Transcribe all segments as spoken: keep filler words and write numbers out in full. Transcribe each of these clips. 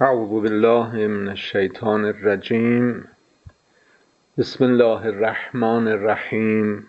اعوذ بالله من الشیطان الرجیم. بسم الله الرحمن الرحیم.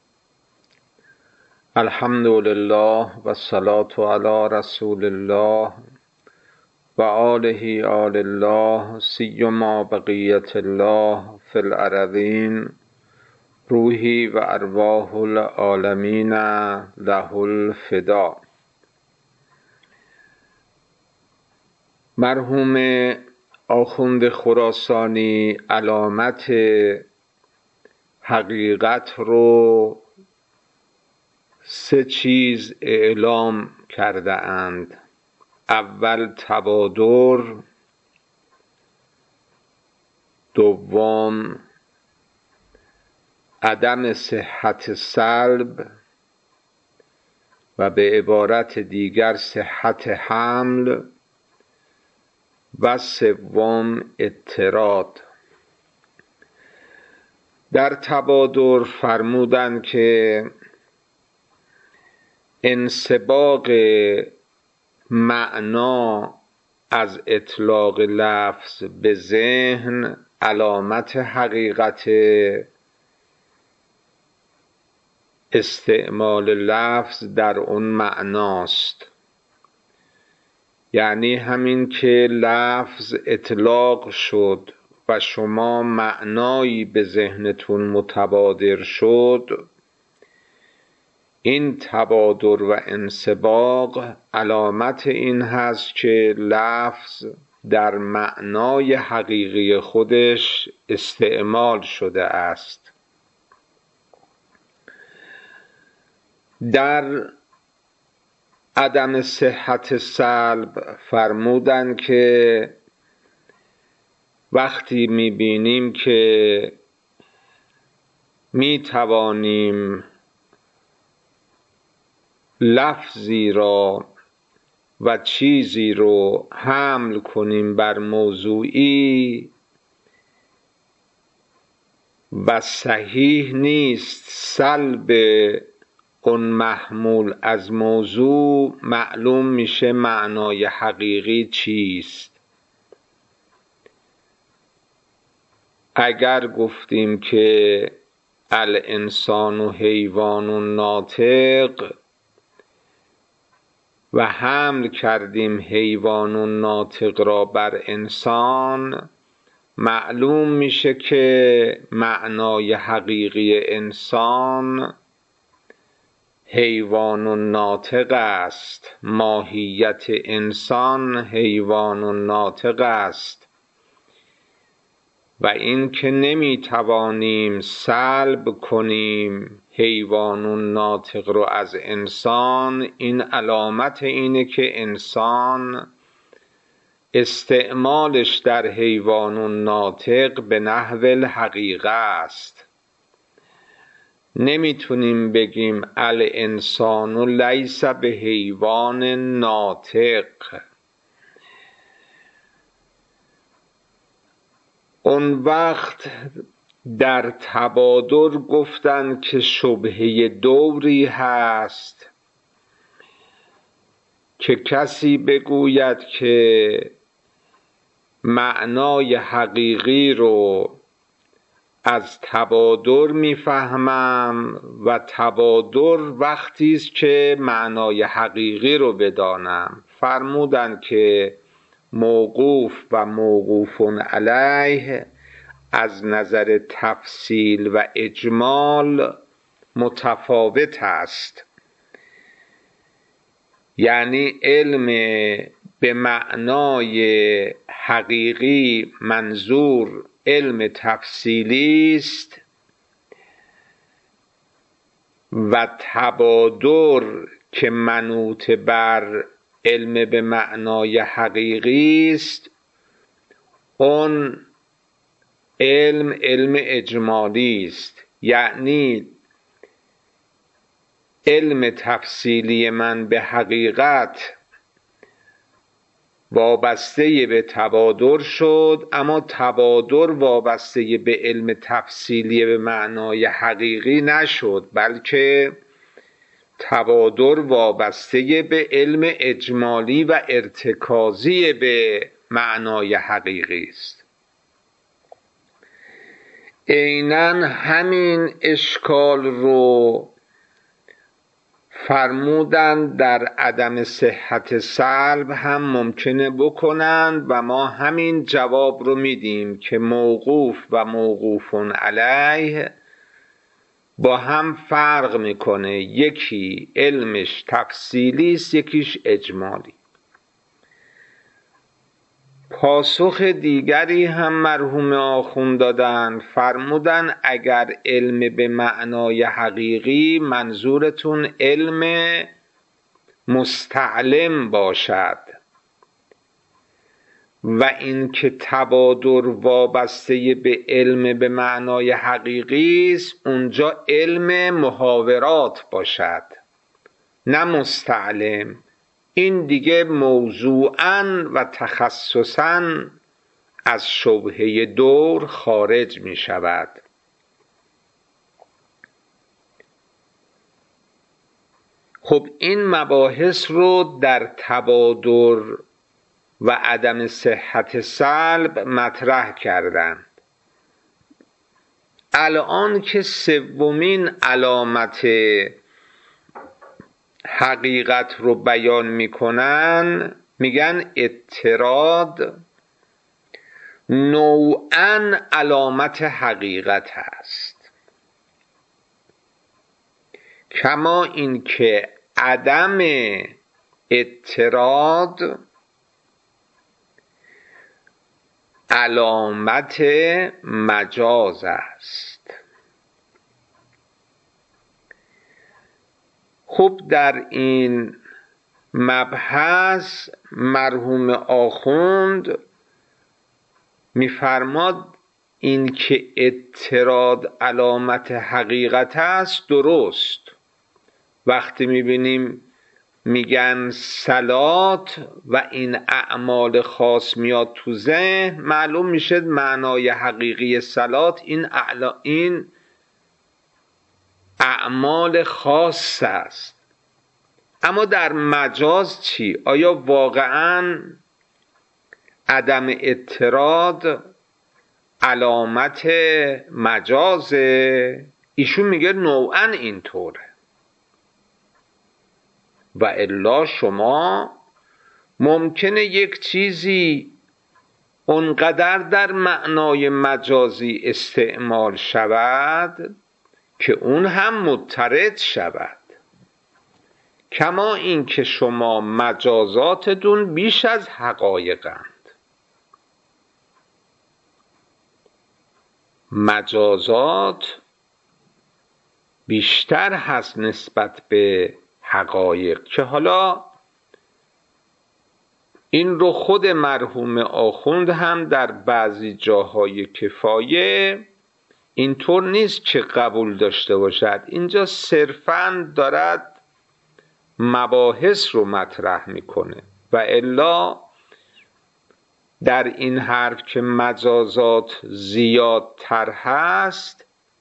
الحمد لله و الصلاة علی رسول الله و آله آل الله سیما بقیت الله فی الارضین. روحی و ارواح العالمین له الفدا. مرحوم آخوند خراسانی علامت حقیقت رو سه چیز اعلام کرده اند. اول تبادر، دوم عدم صحت سلب و به عبارت دیگر صحت حمل، و سوم اضطراد. در تبادر فرمودند که انسباق معنا از اطلاق لفظ به ذهن علامت حقیقت استعمال لفظ در اون معناست. یعنی همین که لفظ اطلاق شد و شما معنایی به ذهنتون متبادر شد، این تبادر و انسباق علامت این هست که لفظ در معنای حقیقی خودش استعمال شده است. در عدم صحت سلب فرمودند که وقتی میبینیم که میتوانیم لفظی را و چیزی رو حمل کنیم بر موضوعی و صحیح نیست سلب اون محمول از موضوع، معلوم میشه معنای حقیقی چیست. اگر گفتیم که الانسان حیوان ناطق و حمل کردیم حیوان ناطق را بر انسان، معلوم میشه که معنای حقیقی انسان حیوان ناطق است. ماهیت انسان حیوان ناطق است و این که نمیتوانیم سلب کنیم حیوان ناطق رو از انسان، این علامت اینه که انسان استعمالش در حیوان ناطق به نحو الحقیقه است. نمیتونیم بگیم الانسان لیس به حیوان ناطق. اون وقت در تبادر گفتن که شبهه دوری هست که کسی بگوید که معنای حقیقی رو از تبادر میفهمم و تبادر وقتی است که معنای حقیقی رو بدانم. فرمودند که موقوف و موقوف علیه از نظر تفصیل و اجمال متفاوت است. یعنی علم به معنای حقیقی منظور علم تفصیلی است و تبادر که منوط بر علم به معنای حقیقی است، اون علم علم اجمالی است. یعنی علم تفصیلی من به حقیقت وابسته به تبادر شد، اما تبادر وابسته به علم تفصیلی به معنای حقیقی نشد، بلکه تبادر وابسته به علم اجمالی و ارتکازی به معنای حقیقی است. عیناً همین اشکال رو فرمودند در عدم صحت سلب هم ممکنه بکنند و ما همین جواب رو میدیم که موقوف و موقوف علیه با هم فرق میکنه، یکی علمش تفصیلی است، یکیش اجمالی. پاسخ دیگری هم مرحوم آخوند دادن، فرمودن اگر علم به معنای حقیقی منظورتون علم مستعلم باشد و اینکه تبادر وابسته به علم به معنای حقیقی است، اونجا علم محاورات باشد نه مستعلم. این دیگه موضوعاً و تخصصاً از شبهه دور خارج می شود. خب این مباحث رو در تبادر و عدم صحت سلب مطرح کردند. الان که سومین علامت حقیقت رو بیان میکنن، میگن اضطراد نوعاً علامت حقیقت هست، کما اینکه عدم اضطراد علامت مجاز است. خب در این مبحث مرحوم آخوند میفرماد این که اضطراد علامت حقیقت است درست. وقتی میبینیم میگن صلات و این اعمال خاص میاد تو ذهن، معلوم میشه معنای حقیقی صلات این اعلا این اعمال خاص است. اما در مجاز چی؟ آیا واقعاً عدم اضطراد علامت مجازه؟ ایشون میگه نوعاً اینطوره. و الا شما ممکنه یک چیزی اونقدر در معنای مجازی استعمال شود که اون هم مضطرد شود، کما این که شما مجازاتتون بیش از حقایقند. مجازات بیشتر هست نسبت به حقایق، که حالا این رو خود مرحوم آخوند هم در بعضی جاهای کفایه اینطور نیست که قبول داشته باشد. اینجا صرفاً دارد مباحث رو مطرح میکنه و الا در این حرف که مجازات زیادتر هست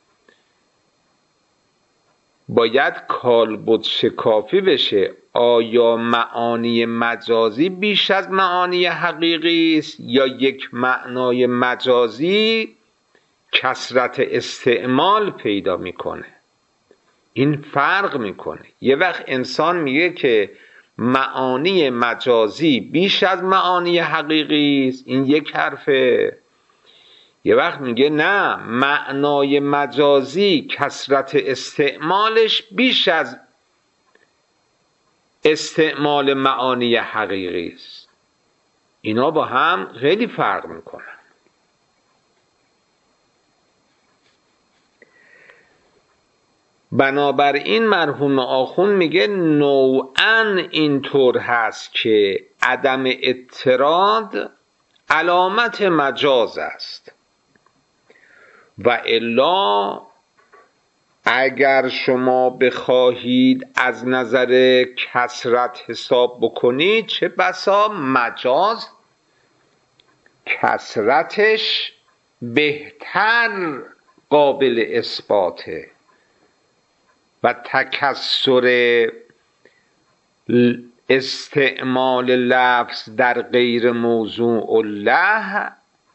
باید کالبد شکافی بشه. آیا معانی مجازی بیش از معانی حقیقی است یا یک معنای مجازی کثرت استعمال پیدا میکنه؟ این فرق میکنه. یه وقت انسان میگه که معانی مجازی بیش از معانی حقیقی است، این یک حرفه. یه وقت میگه نه، معنای مجازی کثرت استعمالش بیش از استعمال معانی حقیقی است. اینا با هم خیلی فرق میکنن. بنابراین مرحوم آخوند میگه نوعاً اینطور هست که عدم اضطراد علامت مجاز است و الا اگر شما بخواهید از نظر کثرت حساب بکنید، چه بسا مجاز کثرتش بهتر قابل اثباته و تکثر استعمال لفظ در غیر موضوع له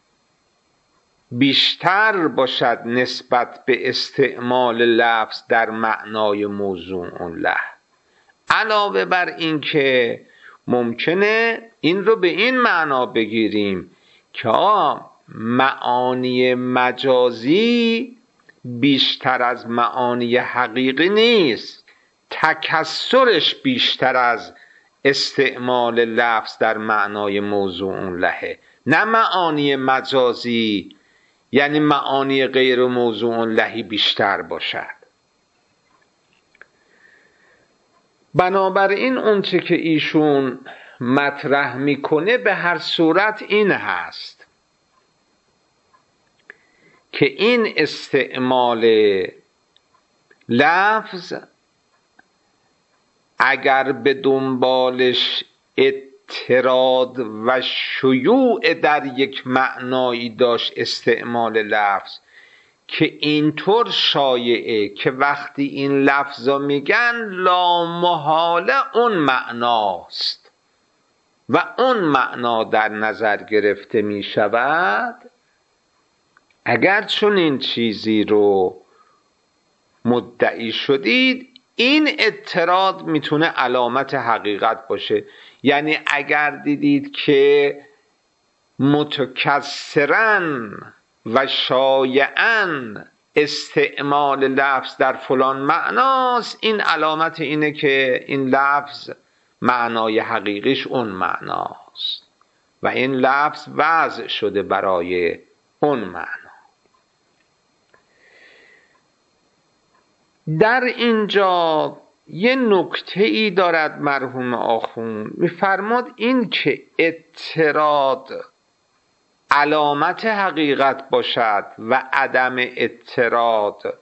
بیشتر باشد نسبت به استعمال لفظ در معنای موضوع له. علاوه بر این که ممکنه این رو به این معنا بگیریم که معانی مجازی بیشتر از معانی حقیقی نیست، تکثرش بیشتر از استعمال لفظ در معنای موضوع لهه، نه معانی مجازی یعنی معانی غیر موضوع لهی بیشتر باشد. بنابراین اون چه که ایشون مطرح میکنه به هر صورت این هست که این استعمال لفظ اگر به دنبالش اضطراد و شیوع در یک معنایی داشت استعمال لفظ که اینطور شایعه که وقتی این لفظا میگن لامحاله اون معناست و اون معنا در نظر گرفته میشود، اگر چون این چیزی رو مدعی شدید این اضطراد میتونه علامت حقیقت باشه. یعنی اگر دیدید که متکثراً و شایعاً استعمال لفظ در فلان معناست، این علامت اینه که این لفظ معنای حقیقیش اون معناست و این لفظ وضع شده برای اون معنا. در اینجا یه نکته ای دارد مرحوم آخوند، میفرماد این که اضطراد علامت حقیقت باشد و عدم اضطراد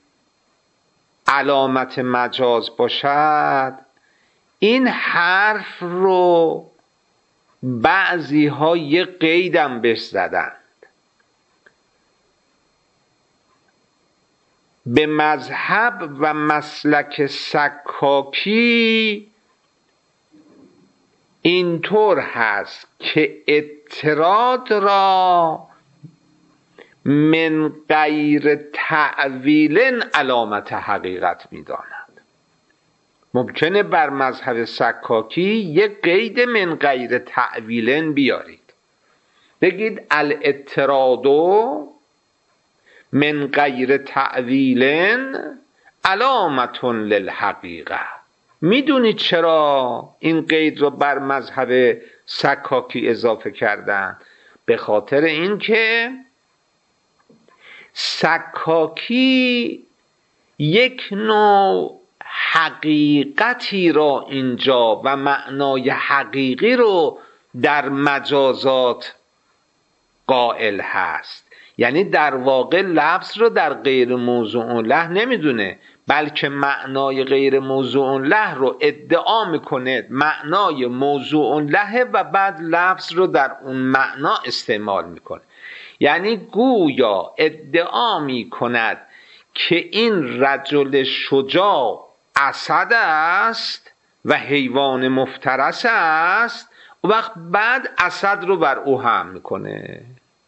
علامت مجاز باشد، این حرف رو بعضی ها یه قیدم بهش زدند. به مذهب و مسلک سکاکی اینطور هست که اضطراد را من غیر تعویل علامت حقیقت می‌داند. ممکنه بر مذهب سکاکی یک قید من غیر تعویل بیارید، بگید الاضطراد من غیر تعویل علامت للحقیقه. میدونید چرا این قید رو بر مذهب سکاکی اضافه کردن؟ به خاطر اینکه سکاکی یک نوع حقیقتی را اینجا و معنای حقیقی رو در مجازات قائل هست. یعنی در واقع لفظ رو در غیر موضوع له نمیدونه، بلکه معنای غیر موضوع له رو ادعا میکنه معنای موضوع له و بعد لفظ رو در اون معنا استعمال میکنه. یعنی گویا ادعا میکند که این رجل شجاع اسد است و حیوان مفترس است، و وقت بعد اسد رو بر او هم میکنه.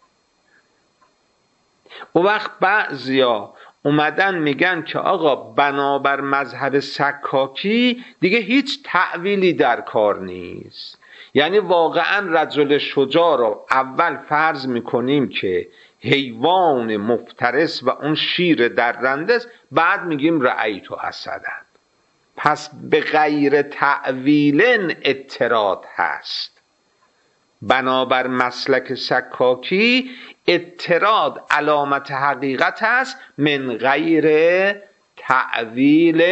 و وقت بعضیا اومدن میگن که آقا بنابر مذهب سکاکی دیگه هیچ تعویلی در کار نیست. یعنی واقعا رجل شجاع رو اول فرض میکنیم که حیوان مفترس و اون شیر درنده است، بعد میگیم رأیت اسدن. پس به غیر تعویل اضطراد هست. بنابر مسلک سکاکی اضطراد علامت حقیقت است من غیر تعویل.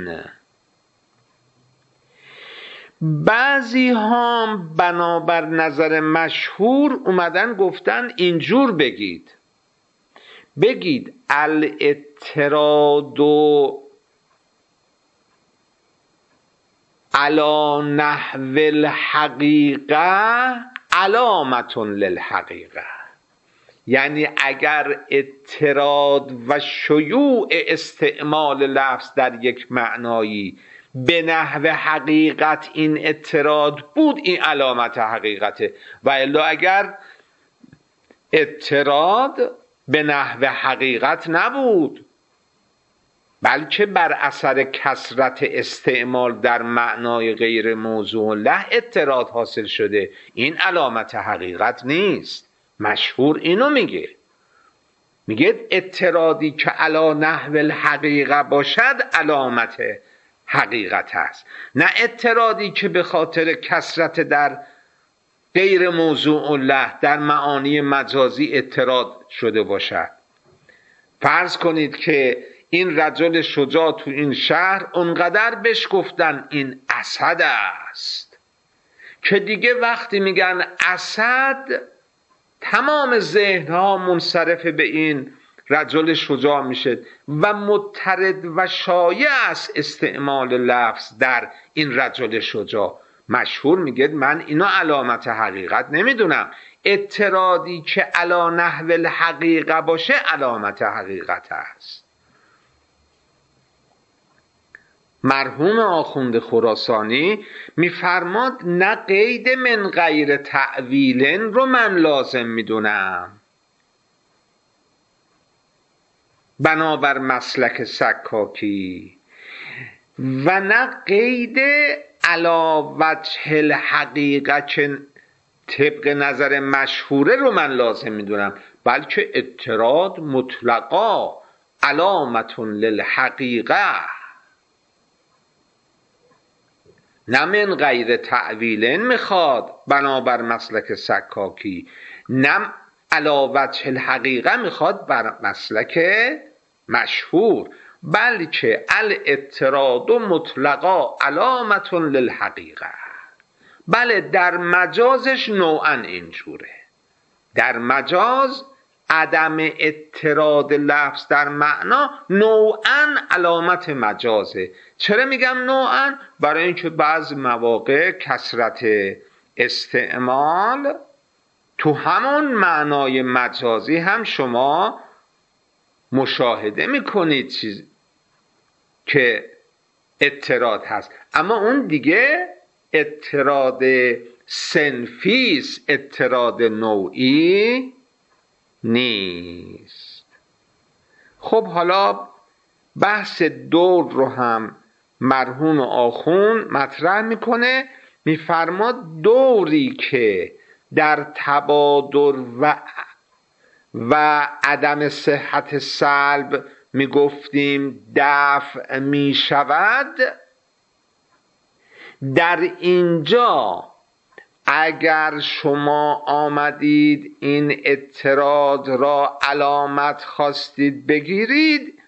بعضی ها بنابر نظر مشهور اومدن گفتن اینجور بگید، بگید الاضطراد علی نحو الحقیقه علامت للحقیقه. یعنی اگر اضطراد و شیوع استعمال لفظ در یک معنایی به نحو حقیقت این اضطراد بود، این علامت حقیقته. و الا اگر اضطراد به نحو حقیقت نبود بلکه بر اثر کثرت استعمال در معنای غیر موضوع له اضطراد حاصل شده، این علامت حقیقت نیست. مشهور اینو میگه، میگه اضطرادی که علی نحو الحقیقه باشد علامت حقیقت است، نه اضطرادی که به خاطر کثرت در غیر موضوع له در معانی مجازی اضطراد شده باشد. فرض کنید که این رجل شجاع تو این شهر اونقدر بهش گفتن این اسد است که دیگه وقتی میگن اسد تمام ذهنها منصرف به این رجل شجاع میشه و مضطرد و شایع است استعمال لفظ در این رجل شجاع. مشهور میگه من اینو علامت حقیقت نمیدونم، اضطرادی که علی نحو الحقیقه باشه علامت حقیقت است. مرحوم آخوند خراسانی میفرماد نه قید من غیر تعویل رو من لازم میدونم بنابر مسلک سکاکی و نه قید علی وجه الحقیقه که طبق نظر مشهوره رو من لازم میدونم، بلکه اضطراد مطلقا علامت للحقیقه نه من غیر تعویل میخواد بنابر مسلک سکاکی، نه علی وجه الحقیقه میخواد بر مسلک مشهور، بلکه الاضطراد مطلقا علامت للحقیقه. بله در مجازش نوعا اینجوره، در مجاز عدم اضطراد لفظ در معنا نوعا علامت مجازه. چرا میگم نوعا؟ برای اینکه بعض مواقع کثرت استعمال تو همون معنای مجازی هم شما مشاهده میکنید چیز که اضطراد هست، اما اون دیگه اضطراد صنفیست، اضطراد نوعی نیست. خب حالا بحث دور رو هم مرحوم آخوند مطرح میکنه، میفرماد دوری که در تبادر و و عدم صحت سلب میگفتیم دفع میشود، در اینجا اگر شما آمدید این اضطراد را علامت خواستید بگیرید،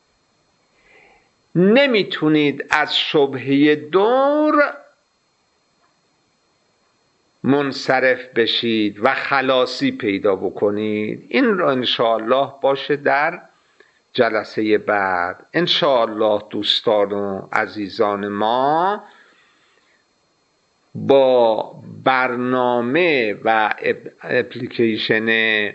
نمیتونید از شبهه دور منصرف بشید و خلاصی پیدا بکنید. این را انشاءالله باشه در جلسه بعد. انشاءالله دوستان و عزیزان ما با برنامه و اپلیکیشن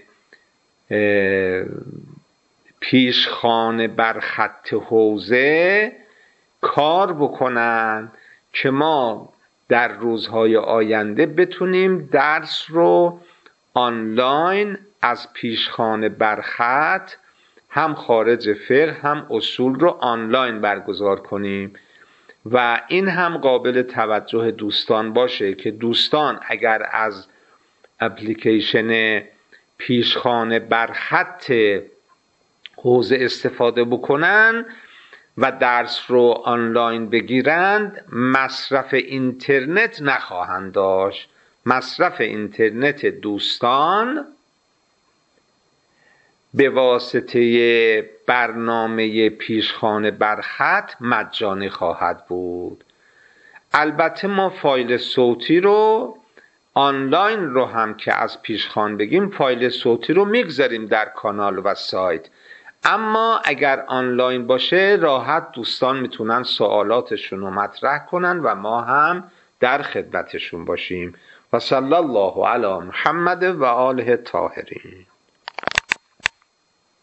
پیشخوان بر خط حوزه کار بکنن که ما در روزهای آینده بتونیم درس رو آنلاین از پیشخوان بر خط هم خارج فقه هم اصول رو آنلاین برگزار کنیم و این هم قابل توجه دوستان باشه که دوستان اگر از اپلیکیشن پیشخوان بر خط حوزه استفاده بکنن و درس رو آنلاین بگیرند مصرف اینترنت نخواهند داشت. مصرف اینترنت دوستان به واسطه برنامه پیشخوان بر خط مجانی خواهد بود. البته ما فایل صوتی رو آنلاین رو هم که از پیشخوان بگیم فایل صوتی رو میگذاریم در کانال و سایت، اما اگر آنلاین باشه راحت دوستان میتونن سوالاتشون رو مطرح کنن و ما هم در خدمتشون باشیم. و صلی الله علی محمد و آله الطاهرین.